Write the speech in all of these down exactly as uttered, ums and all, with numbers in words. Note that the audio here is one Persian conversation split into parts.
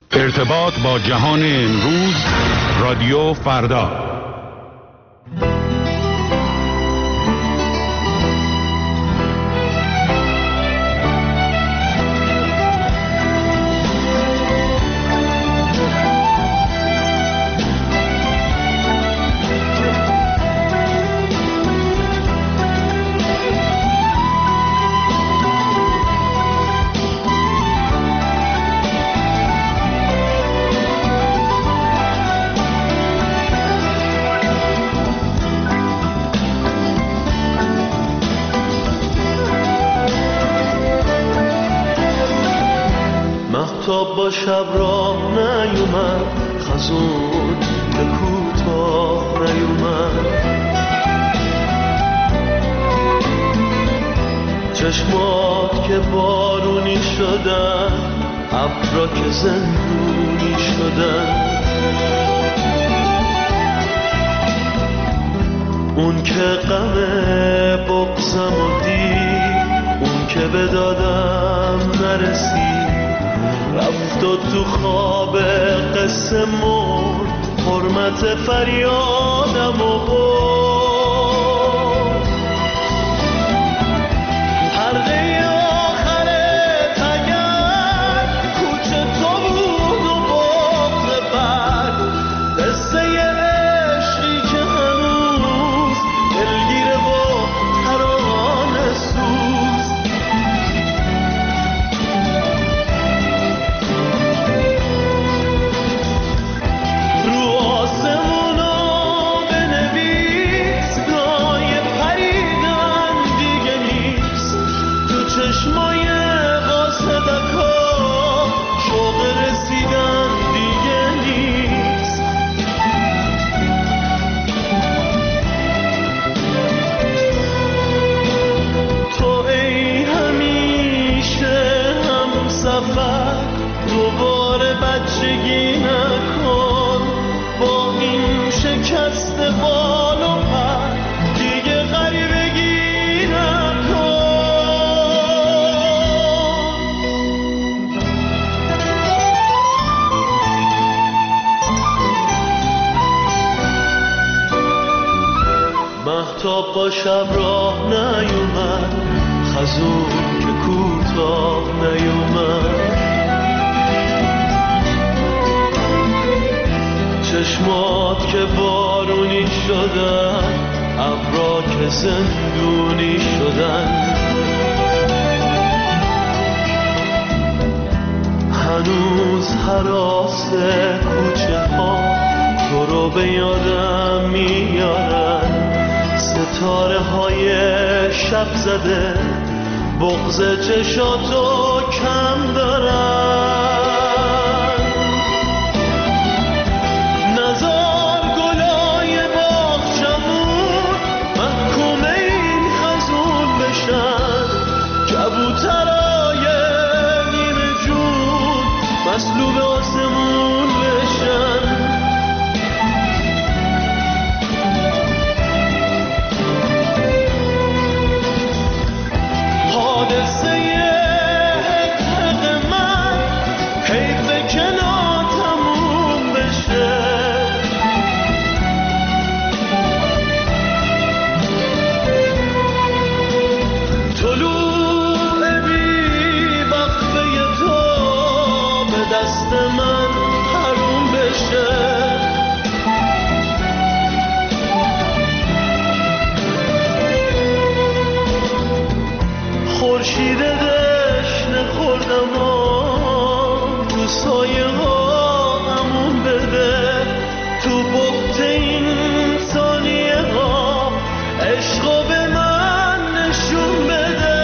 ارتباط با جهان امروز، رادیو فردا. مهتاب با شب راه نیومد، خزون که کوتاه نیومد. چشمات که بارونی شدن، ابرا که زندونی شدن. اون که غم بغضم و دید، اون که به دادم نرسید، رفت و تو خواب قصه مرد، حرمت فریادم و برد. حلقه آخر تگر کوچه تو بود و بغض بر، قصه عشقی که هنوز دلگیره و ترانه سوز. چشمای قاصدکا شوق رسیدن دیگه نیست. تو ای همیشه هم سفر، دوباره بچگی نکن با این شکست بال و پر، دیگه غریبگی نکن. مهتاب با شب راه نیومد، خزون که کوتاه نیومد. چشمات که بارونی شدن، ابرا که زندونی شدن. هنوز هراس کوچه ها تو رو به یادم میارن، ستاره های شب زده بغض چشاتو کم دارن. نزار گلای باغچمون محکوم این خزون بشن، کبوترای نیمه جون مسلوب آسمون بشن. حادثه حق من حیف که ناتموم بشه. طلوع بی وقفه تو به دست من حروم بشه. خورشید دشنه خوردم و تو سایه ها همون بده، تو بغض این ثانیه ها عشقو به من نشون بده.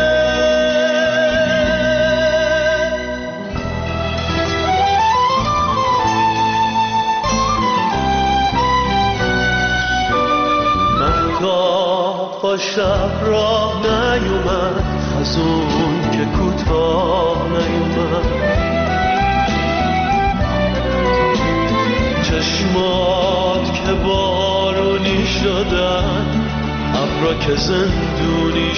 مهتاب با شب راه نیومد، خزون که کوتاه نیومد. چشمات که بارونی شدن، ابرا که زندونی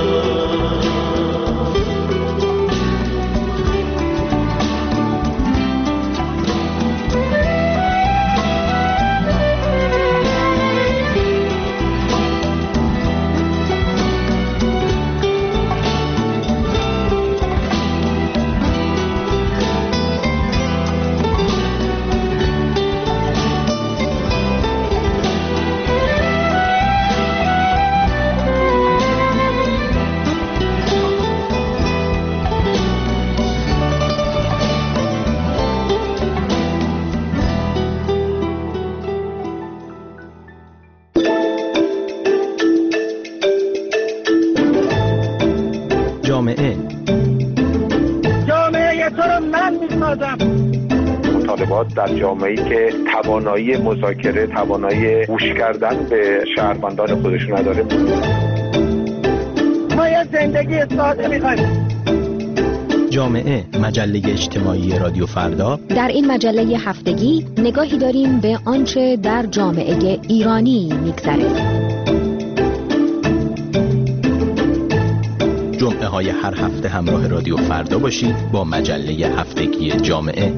شدن. میسازم. مطالبات در جامعه‌ای که توانایی مذاکره، توانایی گوش کردن به شهروندان خودشون نداره. ما یه زندگی ساده می‌خوایم. جامعه، مجله اجتماعی رادیو فردا. در این مجله هفتگی نگاهی داریم به آنچه در جامعه ایرانی می‌گذره. جمعه های هر هفته همراه رادیو فردا باشید با مجله هفتگی جامعه.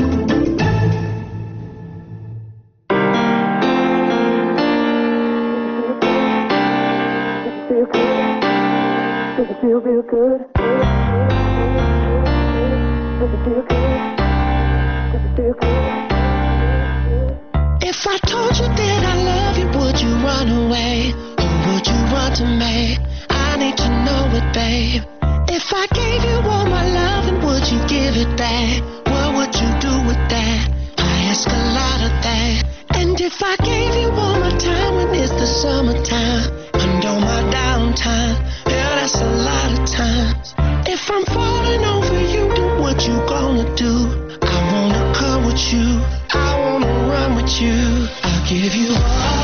If I told you that I love you, would you run away? Or would you run to me? I need to know it, babe. If I gave you all my love, and would you give it back? What would you do with that? I ask a lot of that. And if I gave you all my time when it's the summertime, and all my downtime, yeah, that's a lot of times. If I'm falling over you, then what you gonna do? I wanna come with you, I wanna run with you. I'll give you all.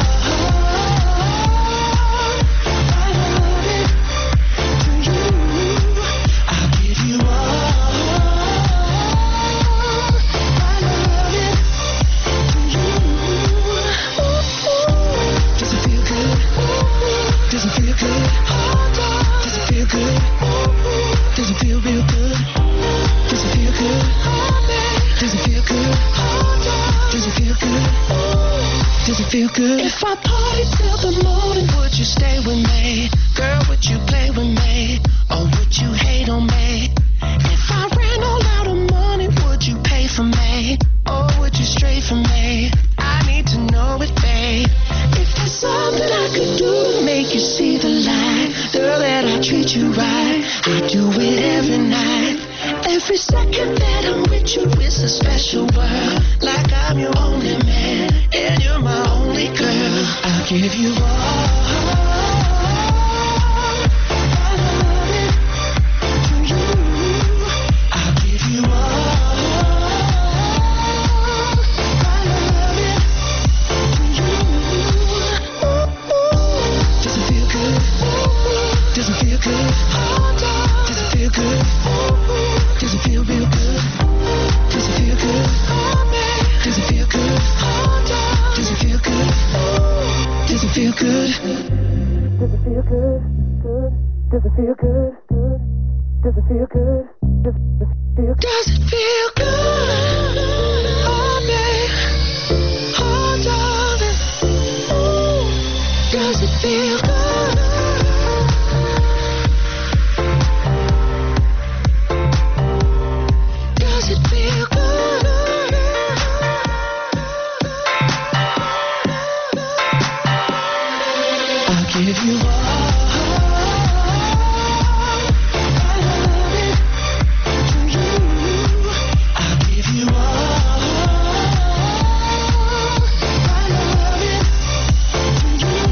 Feel good. If I party till the morning, would you stay with me? Girl, would you play with me? Or would you hate on me? If I ran all out of money, would you pay for me? Or would you stray from me? I need to know it, babe. If there's something I could do to make you see the light, girl, that I treat you right, I do it every night. Every second that I'm with you is a special world. Like I'm your only man, and you're my only girl. I'll give you all. I love it to you. I'll give you all. I love it to you. Does it feel good? Does it feel good? Does it feel good? Does it feel real good? Does it feel good? Does it feel good? Does it feel good? Does it feel good? Does it feel good? Good. Does it feel good? Good. Does it feel good? Does it feel good? Does it feel good? Oh, babe. Oh, darling. Ooh. Does it feel good? Give you all. I love it to you. I'll give you all. I love it to you.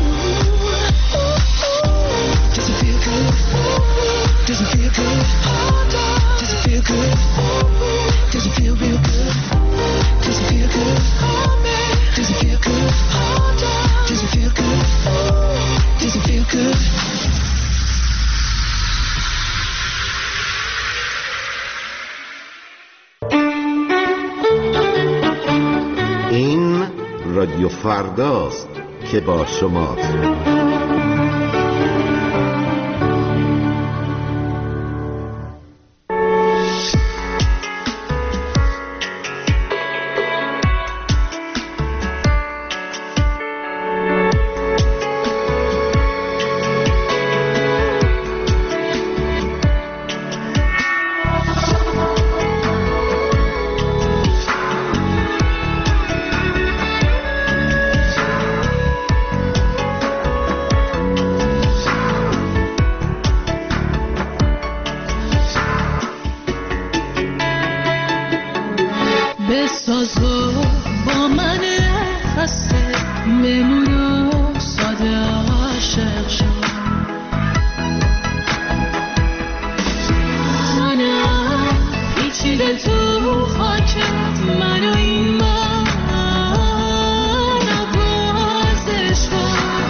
Does it feel good? Does it feel good? Does it feel good? Does it feel real good? Does it feel good? Does it feel good? Does it feel good? Does it feel good? این رادیو فرداست که با شماست. تو خاکت منو این من نوازش کن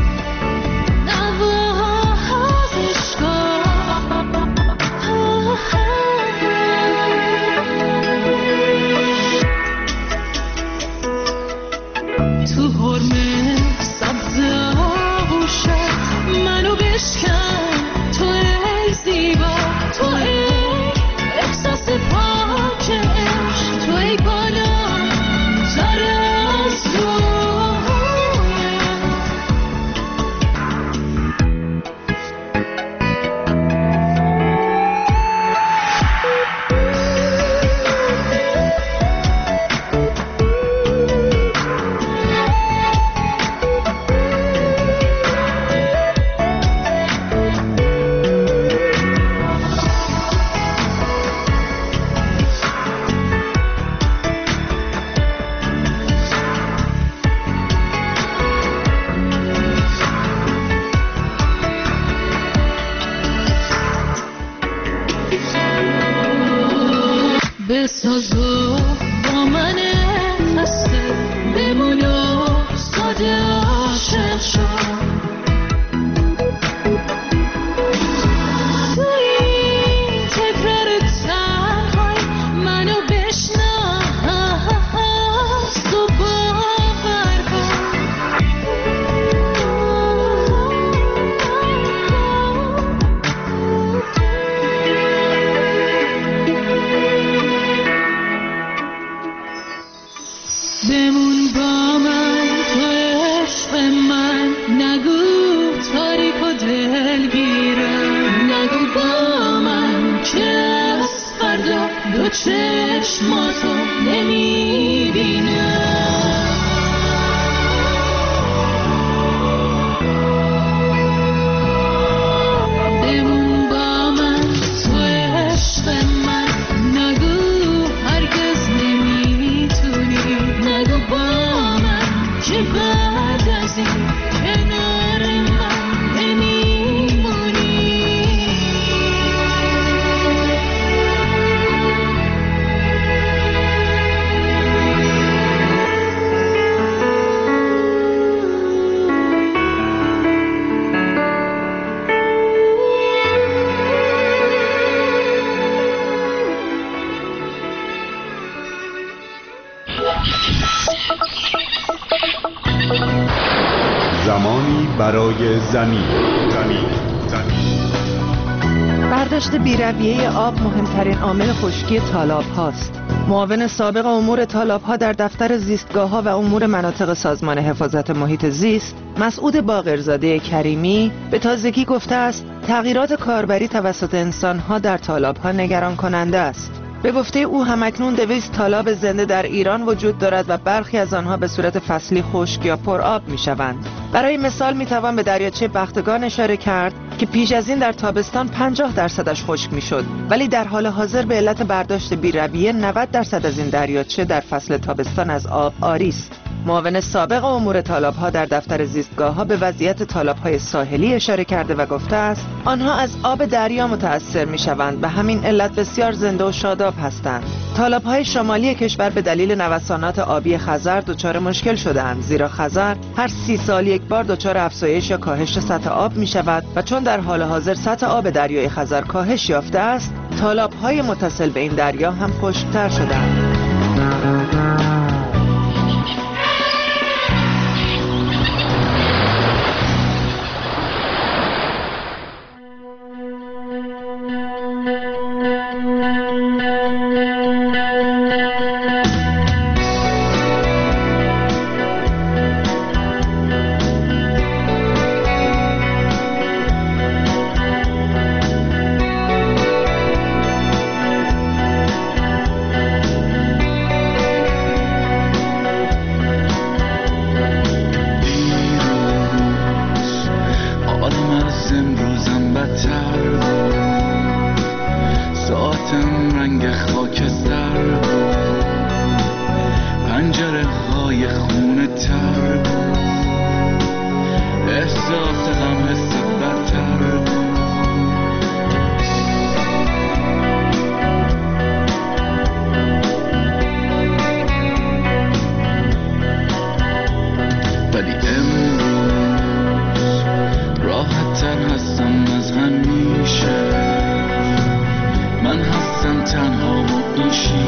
نوازش کن تو حرمه سبز آغوشت منو بشکن تو ای زیبا تو ای احساس پاک عشق تو ای بالا تر از بسازو با من خسته بمونو ساده عاشق شد تو این تکرار تنهای منو بشناس تو باور کن بمون با من تو عشق من نگو تاریک و دلگیرم نگو با من که از فردا دو چشماتو نمیبینم بمون با من تو عشق من نگو هرگز نمیتونی نگو با من که بعد از این کنار من نمیمونی زمانی برای زمین زمین زمین برداشت بی‌رویه آب مهمترین عامل خشکی تالاب هاست. معاون سابق امور تالاب ها در دفتر زیستگاه ها و امور مناطق سازمان حفاظت محیط زیست مسعود باقرزاده کریمی به تازگی گفته است تغییرات کاربری توسط انسان ها در تالاب ها نگران کننده است. به گفته او همکنون دویست تالاب زنده در ایران وجود دارد و برخی از آنها به صورت فصلی خشک یا پرآب میشوند. برای مثال میتوان به دریاچه بختگان اشاره کرد که پیش از این در تابستان پنجاه درصدش خشک میشد، ولی در حال حاضر به علت برداشت بی‌رویه نود درصد از این دریاچه در فصل تابستان از آب عاری است. معاون سابق امور تالاب‌ها در دفتر زیستگاه‌ها به وضعیت تالاب‌های ساحلی اشاره کرده و گفته است آنها از آب دریا متأثر می‌شوند و همین علت بسیار زنده و شاداب هستند. تالاب‌های شمالی کشور به دلیل نوسانات آبی خزر دچار مشکل شده‌اند، زیرا خزر هر سی سال یک بار دچار افزایش یا کاهش سطح آب می‌شود و چون در حال حاضر سطح آب دریای خزر کاهش یافته است، تالاب‌های متصل به این دریا هم خشک‌تر شده‌اند.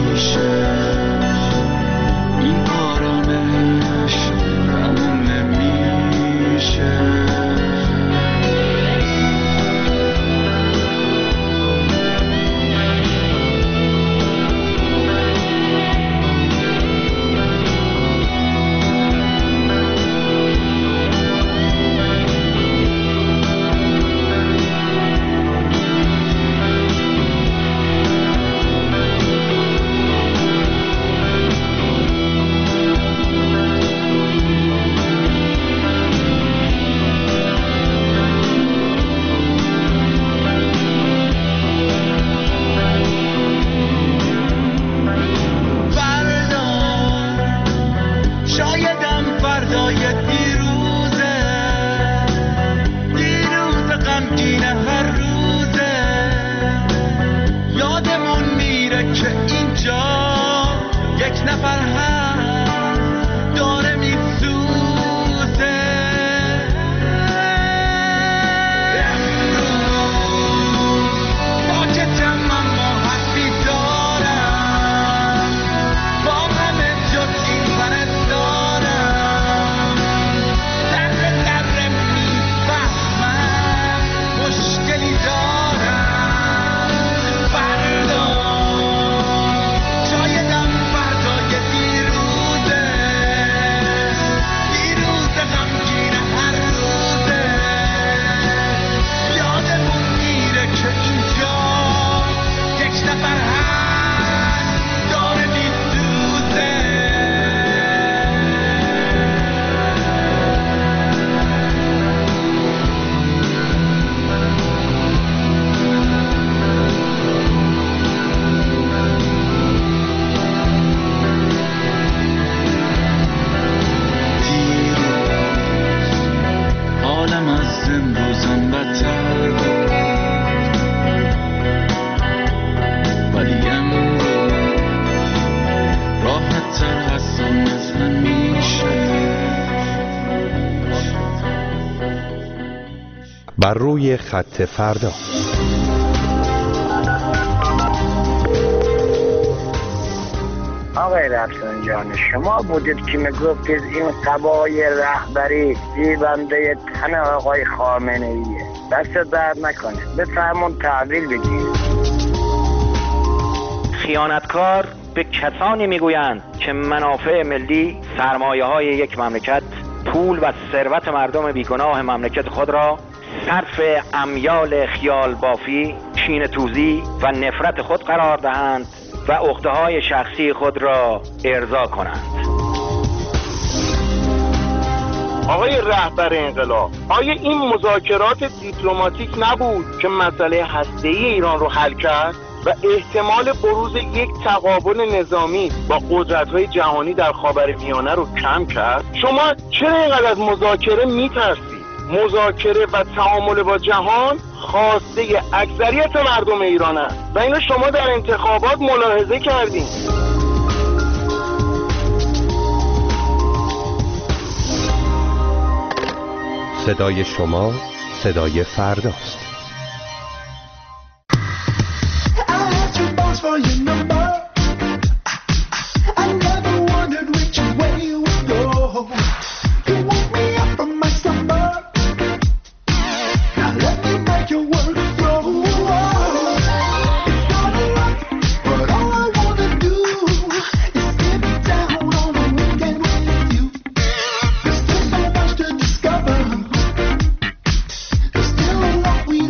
نمیشه این آرامش تموم نمیشه بر روی خط فردا. آقای رفسن جان، شما بودید که میگفتید این قبای رهبری زیبنده تن آقای خامنه ایه. دست درد نکنه، بفرمون تحویل بگیر. خیانتکار به کسانی میگویند که منافع ملی، سرمایه های یک مملکت، پول و ثروت مردم بیگناه مملکت خود را صرف امیال خیال بافی، کینه توزی و نفرت خود قرار دهند و عقده‌های شخصی خود را ارضا کنند. آقای رهبر انقلاب، آیا این مذاکرات دیپلماتیک نبود که مسئله هسته‌ای ایران رو حل کرد و احتمال بروز یک تقابل نظامی با قدرت‌های جهانی در خاورمیانه رو کم کرد؟ شما چرا اینقدر از مذاکره می‌ترسید؟ مذاکره و تعامل با جهان خواسته اکثریت مردم ایران است و اینو شما در انتخابات ملاحظه کردین. صدای شما صدای فرداست. We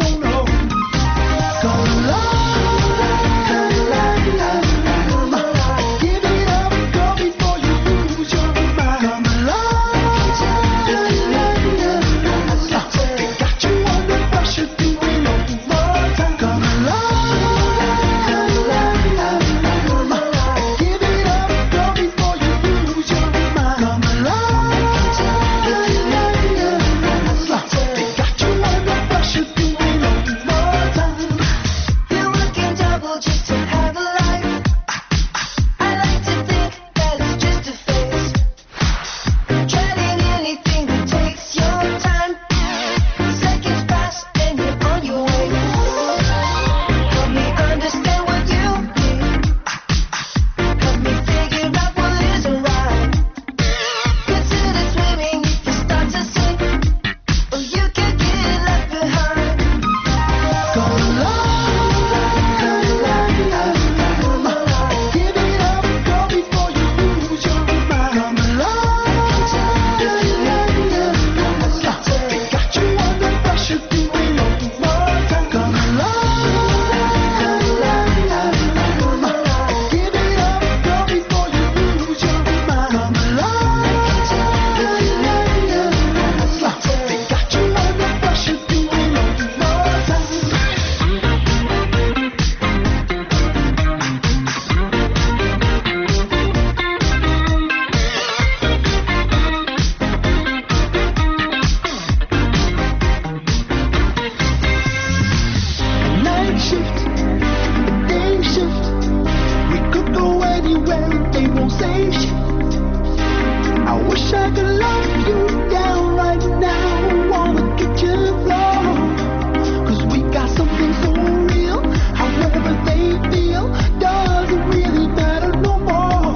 conversation. I wish I could lock you down right now. Wanna get you floor, cause we got something so real. However they feel doesn't really matter no more.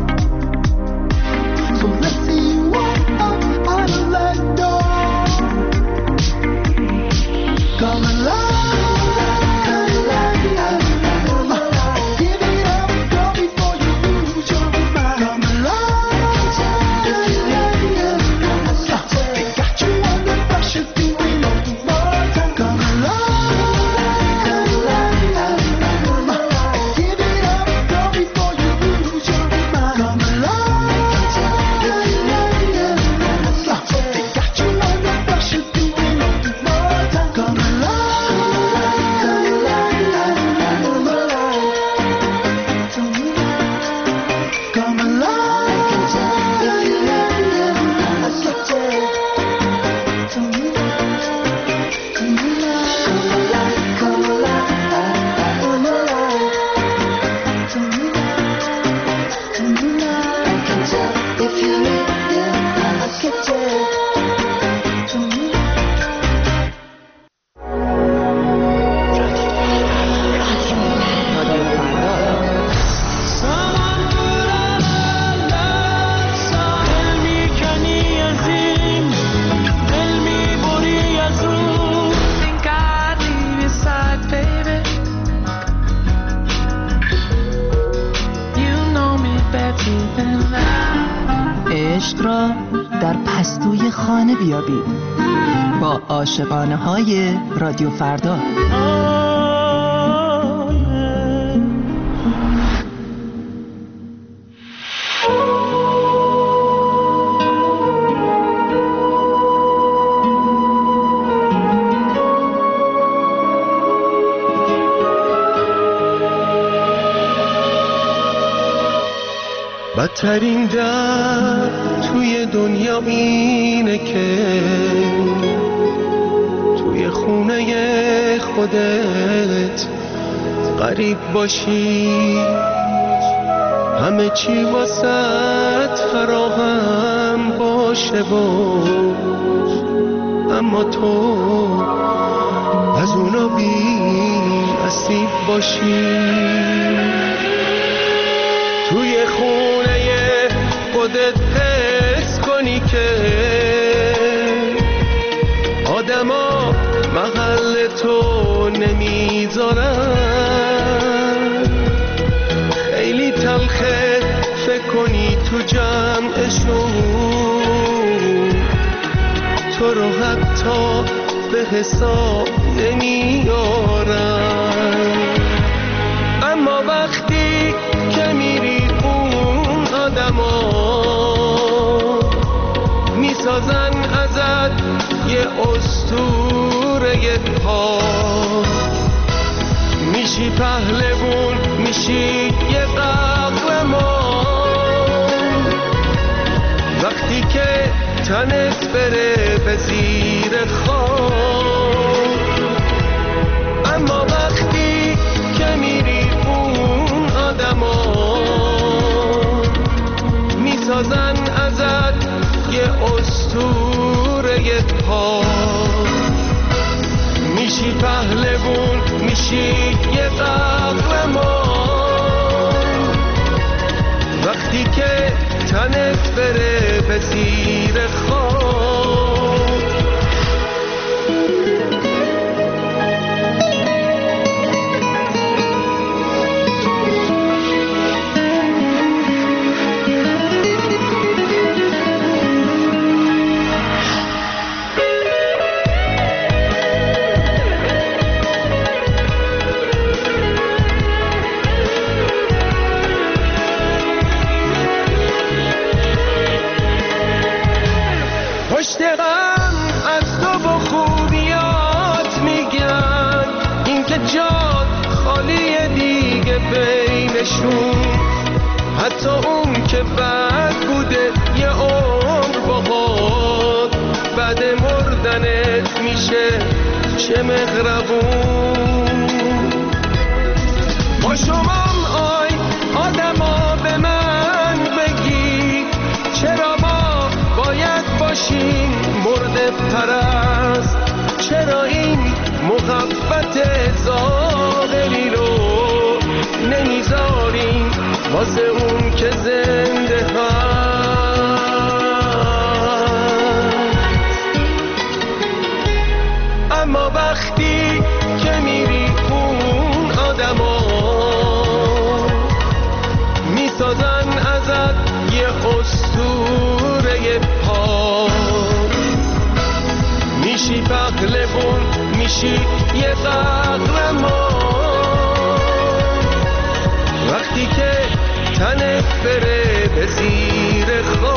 So let's see you walk up out of that door. Come alive. عشق را در پستوی خانه بیابید با عاشقانه های رادیو فردا. بدترین درد توی دنیا اینه که توی خونه خودت غریب باشی، همه چی واسط فراهم باشه و اما تو از اونا بی نصیب باشی. توی خونه خودت حس کنی که آدما محل تو نمیذارن، خیلی تلخه فکر کنی تو جمعشون تو رو حتی به حساب نمیارن. اما وقتی که میری اون آدما میسازن ازت یه اسطوره پا، میشی پهلوون، میشی یه قهرمان. وقتی که تنت بره به زیر خاک، اما وقتی که میری اون آدما میسازن ازت یه اسطوره پا، میشی پهلوون، میشی یه قهرمان. وقتی که تنت بره به زیر خاک. پشت غم از تو با خوبیات میگن، این که جاد خالی دیگه بینشون. حتی اون که بد بوده یه عمر باهات، بعد مردنت میشه چه مغربون. با شمام آی آدما به من پرست، چرا این محبت ظاهری رو نمیذاریم واسه اون که زنده هست؟ اما وقتی که میری اون آدما میسازن ازت یه اسطوره پاک، میشی پهلوان، میشی یه قهرمان. وقتی که تنت بره به زیر خاک